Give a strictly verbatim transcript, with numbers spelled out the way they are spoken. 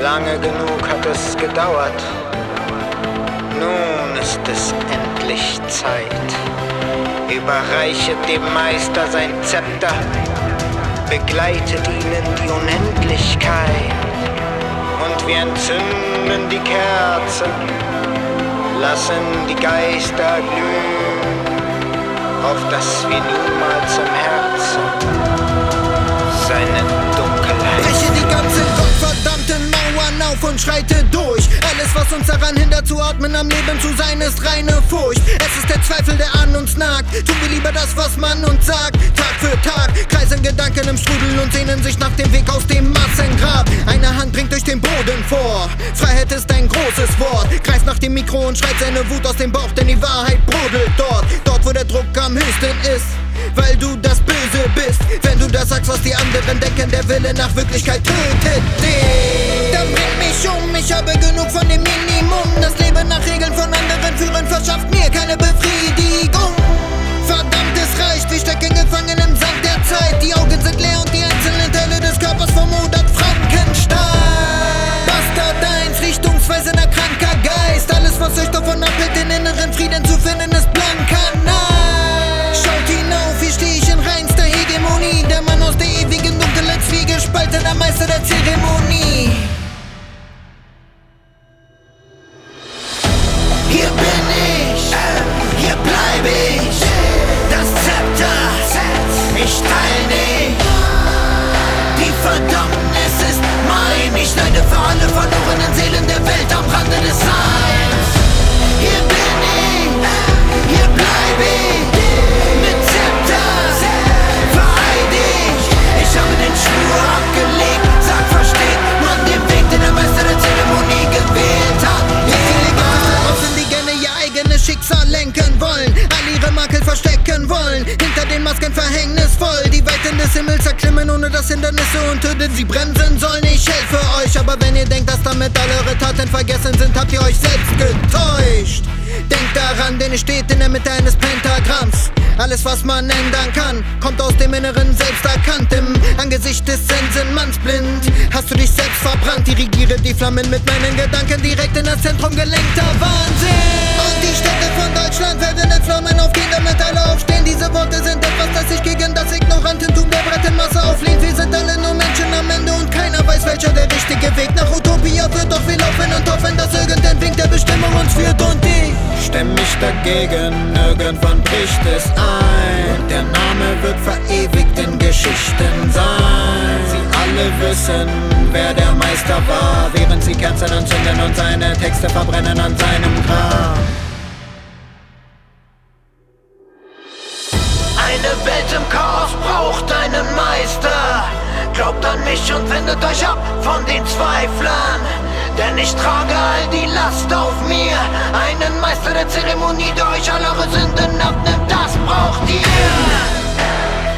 Lange genug hat es gedauert. Nun ist es endlich Zeit. Überreichet dem Meister sein Zepter, begleitet ihn in die Unendlichkeit. Und wir entzünden die Kerzen, lassen die Geister glühen, auf dass wir niemals im Herzen seine Dunkelheit. Breche die ganzen gottverdammten Mauern auf und schreite durch. Alles, was uns daran hindert zu atmen, am Leben zu sein, ist reine Furcht. Es ist der Zweifel, der an uns nagt. Tun wir lieber das, was man uns sagt. Tag für Tag kreisen Gedanken im Strudel und sehnen sich nach dem Weg aus dem Massengrab. Eine Hand dringt durch den Boden vor. Freiheit ist ein großes Wort. Greift nach dem Mikro und schreit seine Wut aus dem Bauch, denn die Wahrheit brodelt dort. Dort, wo der Druck am höchsten ist, weil du das Böse bist. Wenn du das sagst, was die anderen denken, der Wille nach Wirklichkeit tötet dich. Dann bring mich um, ich habe genug von dem Minimum. Das Leben nach Regeln von anderen führen verschafft mir keine Befriedigung. Verdammt, es reicht, wir stecken gefangen im Sand der Zeit. Die Augen sind leer und die einzelnen Teile des Körpers vermodert Frankenstein. Bastard eins, richtungsweisender kranker Geist. Alles, was euch davon abhält, den inneren Frieden zu finden, ist blanker Nein. Schaut hinauf, hier steh ich in reinster Hegemonie. Der Mann aus der ewigen Dunkelheit, zwiegespaltener Meister der Zeremonie. Hier bin ich, hier bleib ich. Das Zepter, ich teil nicht. Die Verdammnis ist mein. Ich leide für alle verlorenen Seelen der Welt am Rande des Seins. Hier bin ich, hier bleib ich. Mit Zepter, vereid ich. Ich habe den Schwur abgelegt. Sag, versteht man den Weg, den der Meister der Zeremonie gewählt hat. Indigene ihr eigenes Schicksal lenken wollen, all ihre Makel verstecken wollen, hinter den Masken verhängnisvoll, die Weiten des Himmels erklimmen, ohne dass Hindernisse und Hürden sie bremsen sollen. Ich helfe euch, aber wenn ihr denkt, dass damit all eure Taten vergessen sind, habt ihr euch selbst getäuscht. Denkt daran, denn ihr steht in der Mitte eines Pentagramms. Alles, was man ändern kann, kommt aus dem Inneren selbst erkannt. Im Angesicht des Sensenmanns blind hast du dich selbst verbrannt. Dirigiere die Flammen mit meinen Gedanken direkt in das Zentrum gelenkter Wahnsinn. Und die Städte von Deutschland werden in Flammen aufgehen, damit alle aufstehen. Diese Worte sind etwas, das sich gegen das Ignorantentum der breiten Masse auflehnt. Wir sind alle nur Menschen am Ende und keiner weiß, welcher der richtige Weg nach Utopia wird. Doch wir laufen und hoffen, dass irgendein Wink der Bestimmung uns führt. Und ich Stemm mich dagegen, irgendwann bricht es ein. Der Name wird verewigt in Geschichten sein. Sie alle wissen, wer der Meister war, während sie Kerzen anzünden und seine Texte verbrennen an seinem Grab. Eine Welt im Chaos braucht einen Meister. Glaubt an mich und wendet euch ab von den Zweiflern. Denn ich trage all die Last auf mir. Einen Meister der Zeremonie, der euch alle eure Sünden abnimmt, das braucht ihr.